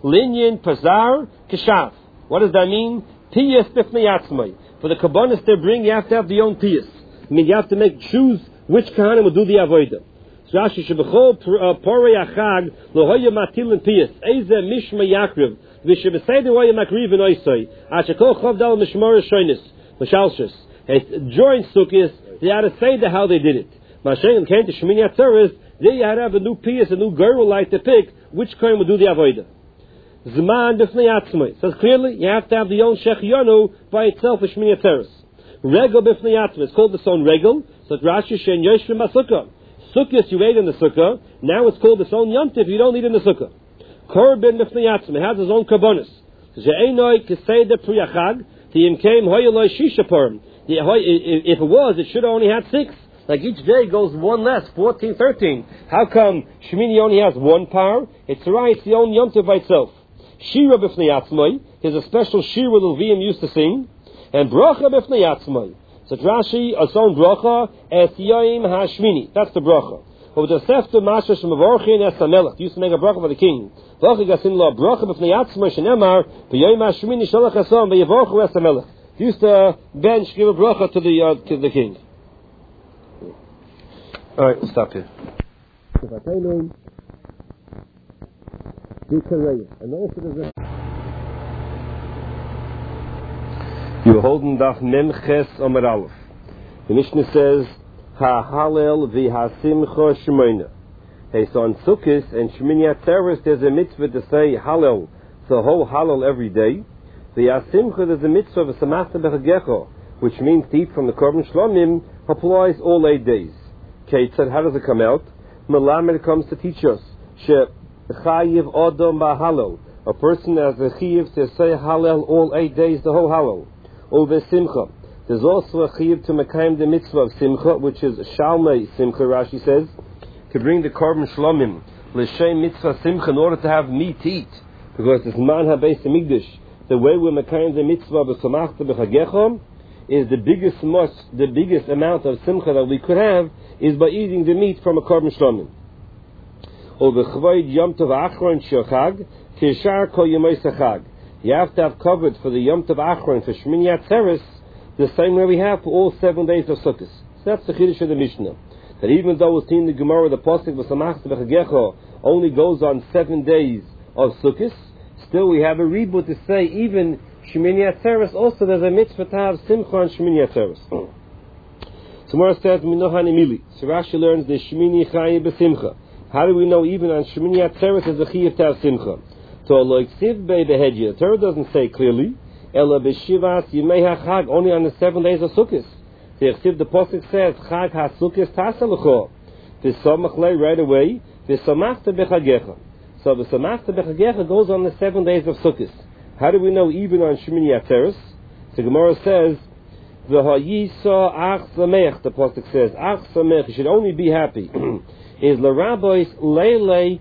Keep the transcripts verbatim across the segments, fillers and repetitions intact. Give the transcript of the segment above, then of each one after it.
Linyan Pazar Kishav. What does that mean? Piyas bifnei atzmai. For the kabbanis they bring, you have to have the own piyas. I mean, you have to make choose which kahanim will do the avodah. So Rashi shebechol porei achag lohoya matilin piyas. Eze mishma yakriv. V'shebeseder hoya makriv and oisoi. Ashakol chavdal mishmar shoynis. Mashalshus. During Sukkot, they had to say the how they did it. Mashiach came to Shemini Atzeres. There you had to have a new piyas, a new girl light to pick which kohen would do the avodah. Zman b'fnei atzmai. Says clearly, you have to have the own shechianu by itself for Shemini Atzeres. Regel b'fnei atzmai. It's called the son regel. So Rashi shein yoshvim b'sukkah. Sukkot you ate in the sukkah. Now it's called the son yomtiv. You don't eat in the sukkah. Korban b'fnei atzmai. It has his own kabbonis. She'enoi kisei pri achag. Tiyim came hoyeloi shisha parim. If it was, it should have only had six. Like each day goes one less, fourteen, thirteen. How come Shemini only has one par? It's right, it's the own Yom Tov by itself. Shira b'fnei atzmai. There's a special shira the Levium used to sing. And bracha b'fnei atzmai. So Rashi, a son bracha, es yoim ha'shmini. That's the bracha. But with the sefta masha shemavorchin es hamelech. Used to make a bracha for the king. Bracha gasin lo bracha b'fnei atzmai shenemar b'yoim ha'shmini shalach hason b'yevorchu es hamelech. Used to bench give a bracha to the uh, to the king. All right, we'll stop here. You holding daf memches amar aleph. The Mishnah says ha halel v'hasimcha shemona. Hey, so on Sukkot and Shemini Atzeres there's a mitzvah to say halel, the whole halel every day. The Yasimcha, there's a mitzvah of a samachta bechagecha, which means to eat from the korban shlomim, applies all eight days. Kate said, how does it come out? Melamed comes to teach us. She chayiv odom ba'halel. A person has a chayiv to say halel all eight days, the whole halel. Over simcha. There's also a chayiv to mekayim the mitzvah of simcha, which is shalmei simcha, Rashi says, to bring the korban shlomim, l'shem mitzvah simcha, in order to have meat to eat. Because it's man ha-beis hamikdash. The way we're mekayim the mitzvah of samachta b'chagecha is the biggest must, the biggest amount of simcha that we could have is by eating the meat from a korban shlomim. Or b'chvoid yom tov achron shechag kishar kol yemei sechag. You have to have covered for the yom tov achron for Shemini Atzeres the same way we have for all seven days of Sukkot. So that's the chiddush of the Mishnah. That even though we've seen the Gemara, the pasuk v'samachta b'chagecha only goes on seven days of Sukkot, still we have a reboot to say even Shemini Atzeres also there's a mitzvah to have simcha on Shemini Atzeres. Tomorrow says Minohan Emili. So Rashi learns the Shemini Chayiv b'simcha. How do we know even on Shemini Atzeres is a chayiv to have simcha? So like Siv Bei Behedya, the Torah doesn't say clearly. Ela b'shivas Yimei HaChag, only on the seven days of Sukkot. The Chsiv, the pasuk says Chag HaSukkos Tasalecho. V'samach lei right away. V'samachta b'chagecha. So the Samachta B'chagecha goes on the seven days of Sukkot. How do we know even on Shemini Atzeres? The Gemara says, V'hayisa ach samech, the pasuk says, ach samech, you should only be happy. Is l'rabbois leilei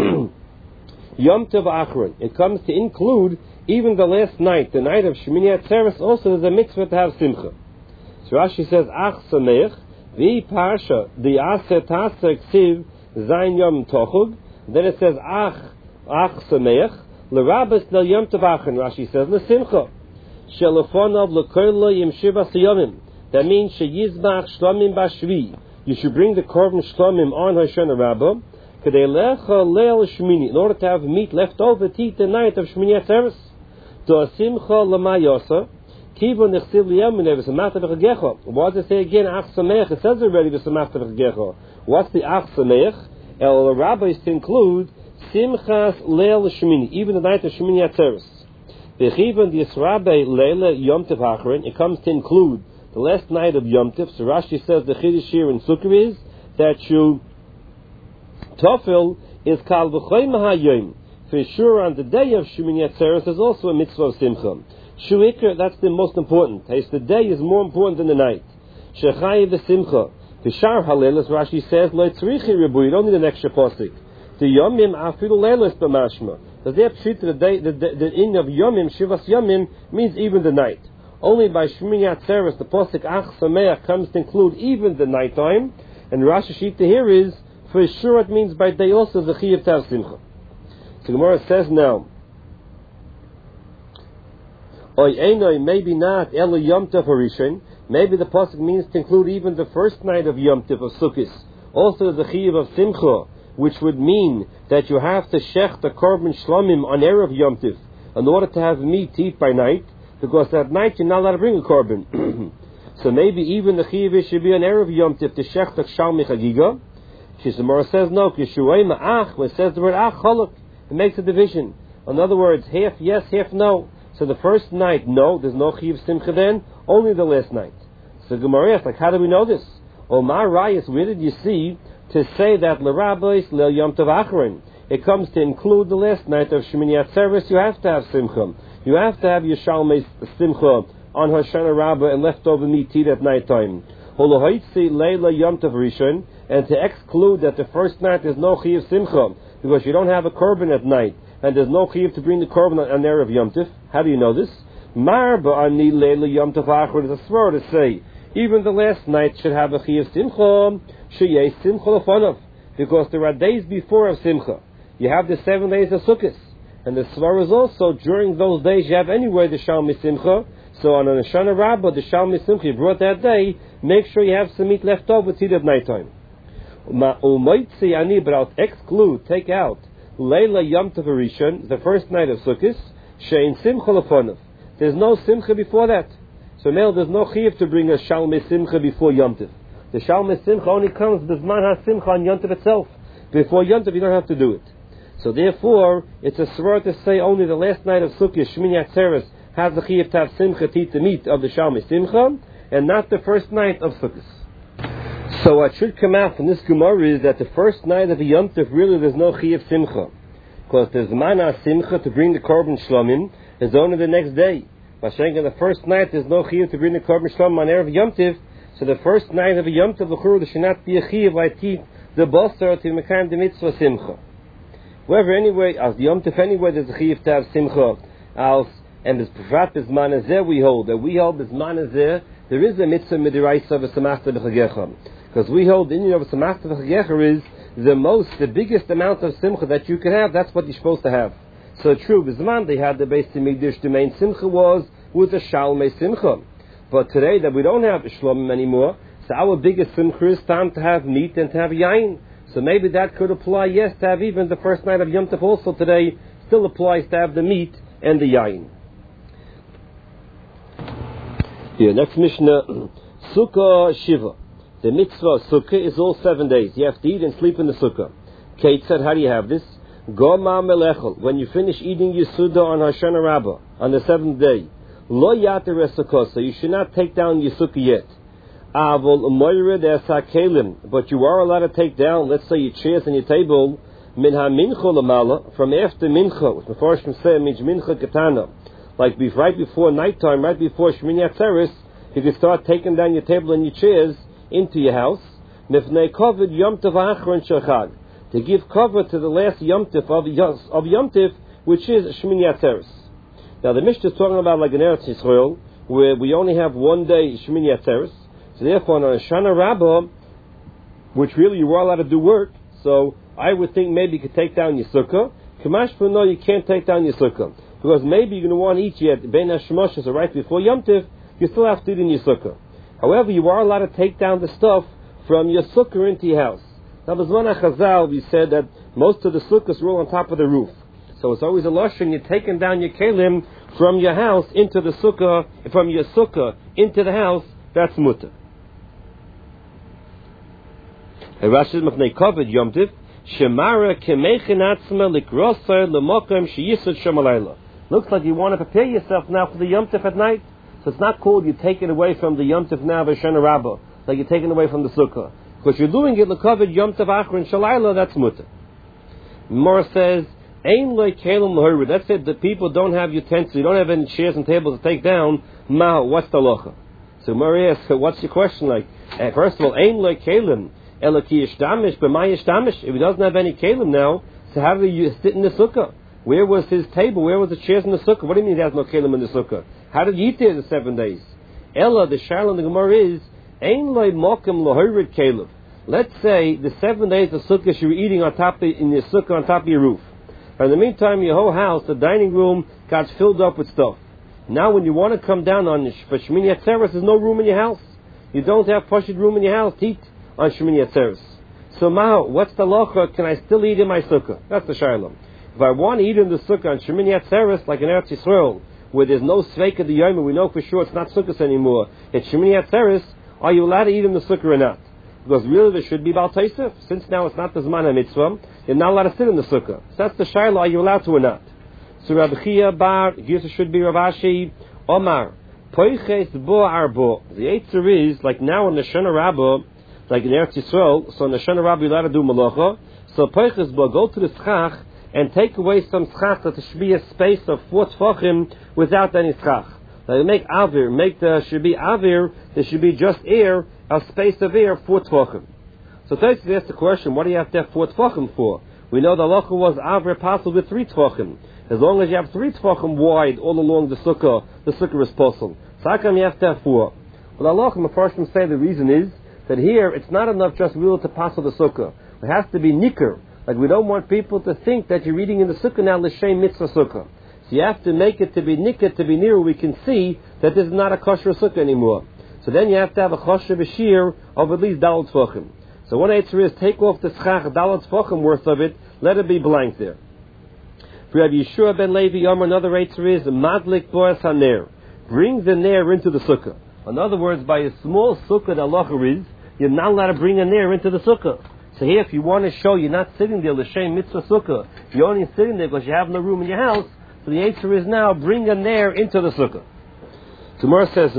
yom tov achron. It comes to include even the last night, the night of Shemini Atzeres, also there's a mitzvah to have simcha. So Rashi says, ach samech, vi parsha, the aser taser ksiv, zayin yom tochug. Then it says, ach, ach sameach, l'rabas del yom tavachin, Rashi says, l'simcha. Shelefonov l'koilo yim shiva siyomim. That means, sheyizbach shlomim bashvi. You should bring the korban shlomim on Hoshana Rabbah, k'dei lecha leil shmini, in order to have meat left over to eat the night of Shemini Atzeres. To simcha l'mayosa, kivu nechsiv liyamineh v'samachta b'chagecha. What does it say again, ach sameach? It says already v'samachta b'chagecha. What's the ach sameach? El rabbis to include Simchas Leil Shemini, even the night of Shemini Atzeres. V'chivan the Yisrabe Leila Yom Tov Achron, it comes to include the last night of Yom Tov. So Rashi says the chiddush here in Sukkot is that you Tofel is Kal V'choy Mahayim. For sure, on the day of Shemini Atzeres, there's also a mitzvah of Simcha. Shuikr, that's the most important. The day is more important than the night. Shechayi v'Simcha. The Shar Halil, as Rashi says, Lo tzrichi ribu, you don't need an extra posik. The Yomim afilu leilos b'mashma. Because they have treated the day, the, the, the in of Yomim, Shivas Yomim, means even the night. Only by Shemini Atzeres, the posik Ach Sameach comes to include even the night time. And Rashi Shita here is, for sure it means by day also the Chiyav Tav Simcha. So Gemara says now, Oy Einoi, maybe not, Ela Yom Tov Harishon. Maybe the pasuk means to include even the first night of Yom Tov of Sukkot. Also the Chiyuv of Simcha, which would mean that you have to shech the korban shlomim on Erev Yom Tov in order to have meat to eat by night, because at night you're not allowed to bring a korban. So maybe even the Chiyuv should be on Erev Yom Tov to shech the Shalmi Chagiga. Shizamora says no, Kishuay Ma'ach, when it says the word Ach Cholok, it makes a division. In other words, half yes, half no. So the first night, no, there's no Chiyuv Simcha then, only the last night. So Gemara asks, like, how do we know this? Omar Rayas, where did you see to say that L'Rabbis Leil Yom Tov Acharon? It comes to include the last night of Shemini Atzeres. You have to have Simcha. You have to have Yishalmei Simcha on Hoshana Rabbah and leftover meat to eat at night time. Holohoitzi Leila Yom Tov Rishon, and to exclude that the first night there's no Chiyuv Simcha because you don't have a korban at night and there's no Chiyuv to bring the korban on Erev Yom Tov. How do you know this? Mar ba'ani Leila Yom Tov Acharon is a swear to say even the last night should have a Chiyuv Simcha, Sheyei Simcha Lefonav, because there are days before of Simcha. You have the seven days of Sukkot, and the Svar is also during those days you have anyway the Shalmi Simcha. So on an Hoshana Rabbah, the Shalmi Simcha you brought that day, make sure you have some meat left over to eat at night time. U'moitzi ani, but I'll exclude, take out Leila Yom Tov Rishon, the first night of Sukkot, Shein Simcha Lefonav. There's no Simcha before that. So now there's no Chiyuv to bring a Shalmi Simcha before Yom Tov. The Shalmi Simcha only comes B'zman HaSimcha on Yom Tov itself. Before Yom Tov you don't have to do it. So therefore, it's a svar to say only the last night of Sukkot, Shmini Atzeres, has the Chiyuv to have Simcha to eat the meat of the Shalmi Simcha, and not the first night of Sukkot. So what should come out from this Gemara is that the first night of the Yom Tov, really there's no Chiyuv Simcha. Because there's Mana Simcha to bring the Korban Shlomim, is only the next day. By saying on the first night there's no Chiyuv to bring the Korban Shlomim on Erev Yom Tov, so the first night of a Yom Tov, there should not be a Chiyuv like eat the Basar to Mekayim the Mitzvah Simcha. However, anyway, as the Yom Tov anyway, there's a Chiyuv to have Simcha. As, and as Prat Bizman Azeh we hold, that we hold Bizman Azeh, there is a Mitzvah Midiraisa of a Samachta B'Chagecha. Because we hold the Indian of a Samachta B'Chagecha is the most, the biggest amount of Simcha that you can have, that's what you're supposed to have. So true, Bizman, they had the Beis Hamikdash, the main Simcha was with the Shalmei Simcha. But today that we don't have Shlomim anymore, so our biggest Simcha is time to have meat and to have yain. So maybe that could apply, yes, to have even the first night of Yom Tov also today, still applies to have the meat and the yain. Here, next Mishnah, Sukkah Shiva. The mitzvah of Sukkah is all seven days. You have to eat and sleep in the Sukkah. Kate said, how do you have this? Goma melechel. When you finish eating your Suda on Hoshana Rabbah, on the seventh day, Lo yater esakos, so you should not take down your Sukkah yet. Avol moired esakelim, but you are allowed to take down, let's say, your chairs and your table, min ha-mincha lamala, from after mincha, which Mefarshim say means mincha katana. Like right before nighttime, right before Shmini Atzeres, you can start taking down your table and your chairs into your house. Mifnei kovid Yom Tov Achron Shechag, to give cover to the last Yom Tov of, of Yom Tov, which is Shmini Atzeres. Now the Mishnah is talking about like in Eretz Yisrael, where we only have one day Shmini Atzeres. So therefore, on Hoshana Rabbah, which really you are allowed to do work, so I would think maybe you could take down your sukkah. Kamash for no, you can't take down your sukkah. Because maybe you're going to want to eat yet, Ben HaShemoshas, or right before Yom Tov, you still have to eat in your sukkah. However, you are allowed to take down the stuff from your sukkah into your house. Now, B'zman HaChazal, we said that most of the sukkahs roll on top of the roof. So it's always a lashon, you're taking down your kelim from your house into the sukkah, from your sukkah into the house, that's mutter. Rashid Machnei Kovid Yom Tov, Shemara Kemechin Atzma Likroser Lemokam Sheyisud Shemalayla. Looks like you want to prepare yourself now for the Yom Tov at night. So it's not called you take it away from the Yom Tov now Hoshana Rabbah, like you're taking away from the Sukkah. Because you're doing it Lekovid Yom Tov Achron Shalayla, that's mutter. Mora says, Ein Loi Kelim L'Hurud. That's it, the people don't have utensils, you don't have any chairs and tables to take down. Ma, what's the locha? So Mora asks, what's your question like? Uh, first of all, Ein Loi Kelim. If he doesn't have any kelim now, so how did he sit in the sukkah? Where was his table? Where was the chairs in the sukkah? What do you mean he has no kelim in the sukkah? How did he eat there the seven days? Ella, the shal in the Gemara is, Ein loy mokem lohirid kelim. Let's say the seven days of sukkah you were eating on top of, in your sukkah on top of your roof. But in the meantime, your whole house, the dining room, got filled up with stuff. Now when you want to come down on for Shmini Atzeres, there's no room in your house. You don't have pashut room in your house to eat on Shmini Atzeres. So now, what's the locha? Can I still eat in my sukkah? That's the shayla. If I want to eat in the sukkah on Shemini Atzeres, like in Eretz Yisrael, where there's no sveik of the yom, we know for sure it's not sukkahs anymore. It's Shemini Atzeres. Are you allowed to eat in the sukkah or not? Because really there should be Baal Taisef. Since now it's not the Zman HaMitzvah, you're not allowed to sit in the sukkah. So that's the shayla. Are you allowed to or not? So Rabbi Chia Bar, here should be Rav Ashi, Omar, Poiches Bo Arbo. The Eitzer is like now in the Shana Rabbah, like in Eretz Yisrael. So in the Shana Rabbah you're allowed to do malacha. So Poiches Bo, go to the schach and take away some schach, that there should be a space of four tefachim without any schach. Now you make avir, make the should be avir, there should be just air, a space of air, four tefachim. So Tosfos asks the question, what do you have to have four tefachim for? We know the halacha was avir possible with three tefachim. As long as you have three tefachim wide all along the sukkah, the sukkah is possible. So how come you have to have four? Well, the halacha, the Mepharshim say the reason is that here it's not enough just really to pass the sukkah. It has to be nicker. Like we don't want people to think that you're reading in the sukkah now l'shem mitzvah sukkah. So you have to make it to be nicker, to be near where we can see that this is not a kosher sukkah anymore. So then you have to have a kosher b'shir of at least daled tefachim. So one answer is take off the schach daled tefachim worth of it, let it be blank there. For Rabbi Yeshua ben Levi Yomer, another answer is madlik boas haner. Bring the ner into the sukkah. In other words, by a small sukkah, the halacha is you're not allowed to bring a ner into the sukkah. So here, if you want to show you're not sitting there l'shem mitzvah sukkah, you're only sitting there because you have no room in your house. So the answer is now bring a ner into the sukkah. Gemara says,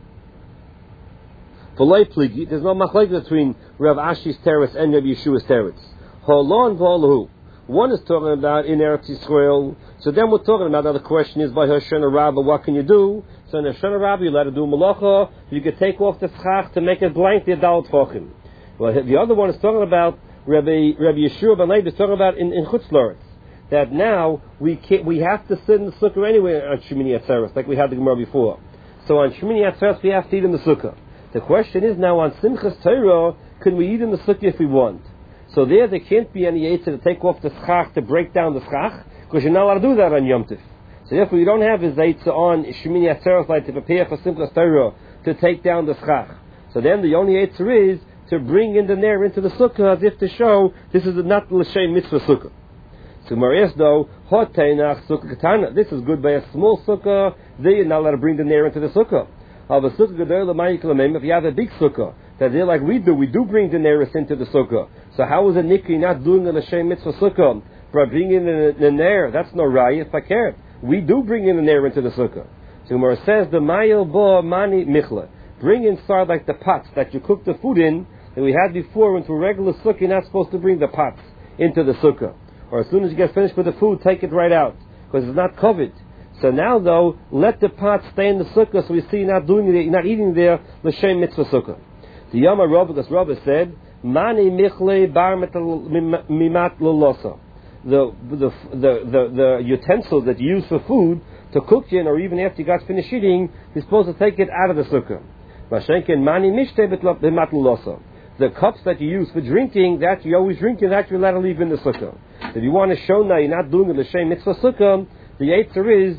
there's no machlek between Rav Ashi's teretz and Rav Yeshua's teretz. Holon v'holahu. One is talking about in Eretz Yisrael. So then we're talking about, now the question is by Hoshana Rabbah, what can you do? So in Hoshana Rabbah, you let her do malacha. You can take off the schach to make it blank the adult tefachim. Well, the other one is talking about Rabbi Rabbi Yeshua ben Levi is talking about in in Chutz La'aretz, that now we can't, we have to sit in the sukkah anyway on Shemini Atzeres, like we had the Gemara before. So on Shemini Atzeres we have to eat in the sukkah. The question is now on Simchas Torah, can we eat in the sukkah if we want? So there, there can't be any yetzer to take off the schach to break down the schach, because you're not allowed to do that on Yom Tov. So therefore, you don't have a yetzer on Shemini Atzeres like to prepare for Simchas Torah to take down the schach. So then the only yetzer is to bring in the ner into the sukkah as if to show this is not l'shem mitzvah sukkah. So Marias though, hot teinach sukkah katana. This is good by a small sukkah. There you're not allowed to bring the ner into the sukkah. Of a sukkah gadol l'mayik l'meim. If you have a big sukkah that they're like we do, we do bring the ner into the sukkah. So how is a nikri not doing a l'shem mitzvah sukkah by bringing in the, the ner? That's no raya. If I care, we do bring in the ner into the sukkah. So Gemara says the mayil bo mani michla. Bring inside like the pots that you cook the food in. That we had before, into a regular sukkah, you're not supposed to bring the pots into the sukkah. Or as soon as you get finished with the food, take it right out, because it's not covered. So now, though, let the pots stay in the sukkah, so we see you're not doing it, you're not eating there, l'shem mitzvah sukkah. The Yama Rabbah, because Rabbah said, Mani michle bar mimat lolosa. The, the, the, the, the utensils that you use for food, to cook in, or even after you got finished eating, you're supposed to take it out of the sukkah. Mashenken mani mishte mimat lolosa. The cups that you use for drinking, that you always drink in, that you're allowed to leave in the sukkah. If you want to show now you're not doing it l'shem mitzvah sukkah, the yetzer is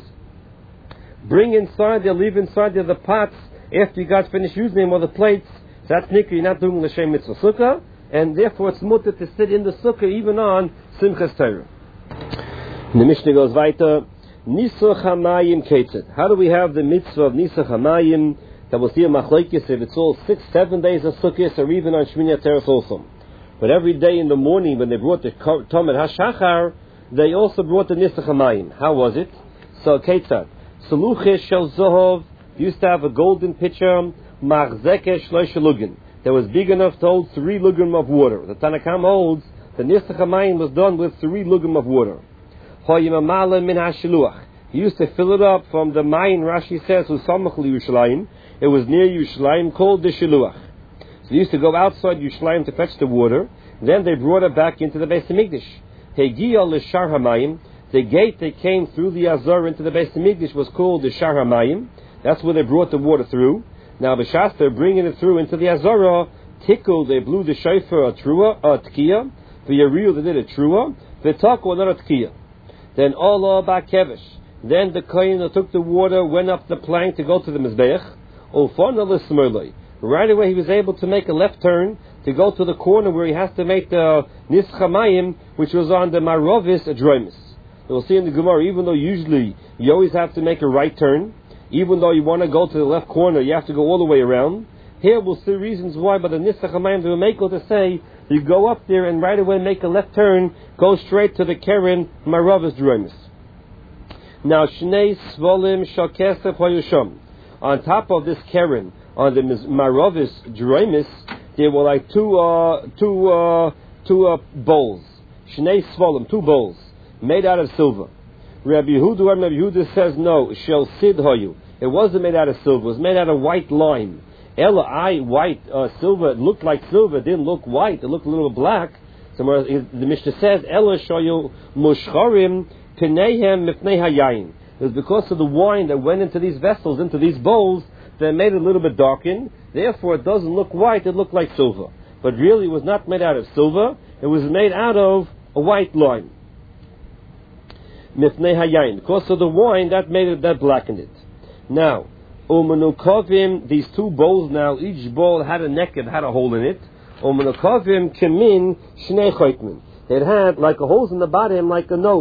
bring inside there, leave inside there the pots after you got finished using them, or the plates. So that's nikkur, you're not doing l'shem mitzvah sukkah, and therefore it's mutter to sit in the sukkah even on Simchas Torah. And the Mishnah goes weiter. Nisach hamayim ketzed. How do we have the mitzvah of Nisach hamayim? That we'll see a machlekes if it's all six, seven days of sukkahs, or even on Shmini Atzeres also. But every day in the morning when they brought the Tomet HaShachar, they also brought the Nisach HaMayim. How was it? So, Ketzad. Saluches Shel Zohov used to have a golden pitcher, Machzekeh Shlosh Lugin, that was big enough to hold three lugim of water. The Tanakam holds the Nisach HaMayim was done with three lugim of water. Hoyimamala Min HaShiluach. He used to fill it up from the Mayin, Rashi says, Usamach Yerushalayim. It was near Yerushalayim, called the Shiluach. So they used to go outside Yerushalayim to fetch the water. Then they brought it back into the Beis Hamikdash. Hegiya l'Shar Hamayim. The gate that came through the Azor into the Beis Hamikdash was called the Shar Hamayim. That's where they brought the water through. Now B'shas they're bringing it through into the Azorah. Tickle, they blew the shofar a trua, a tkiya. V'yariu, they did a trua. V'taku, another tkiya. Then Allah Ba'kevish. Then the kohen took the water, went up the plank to go to the Mizbeach. Right away he was able to make a left turn to go to the corner where he has to make the Nischamayim, which was on the Marovis Adroimus. We'll see in the Gemara, even though usually you always have to make a right turn, even though you want to go to the left corner, you have to go all the way around. Here we'll see reasons why, but the Nischamayim to make to say, you go up there and right away make a left turn, go straight to the Keren Marovis Adroimus. Now, Shnei Svolim Shakesef Hoyusham. On top of this Keren, on the Marovis Droimis, there were like two, uh, two, uh, two uh, bowls. Shnei Svolim, two bowls, made out of silver. Rabbi Yehuda, Rabbi Yehuda says no, Shel Sid Hoyu. It wasn't made out of silver, it was made out of white lime. Ella, I, white, uh, silver, it looked like silver, it didn't look white, it looked a little black. Somewhere, the Mishnah says, Ella Shoyu Mushcharim Pinehem Mifnei Hayayin. It was because of the wine that went into these vessels, into these bowls, that made it a little bit darkened. Therefore, it doesn't look white, it looked like silver. But really, it was not made out of silver, it was made out of a white lime. Mifnei Hayayin. Because of the wine, that made it, that blackened it. Now, Umanukovim, these two bowls now, each bowl had a neck, it had a hole in it. Umanukovim Kemin Shnei Choitmin. It had like a hole in the bottom, like a nose.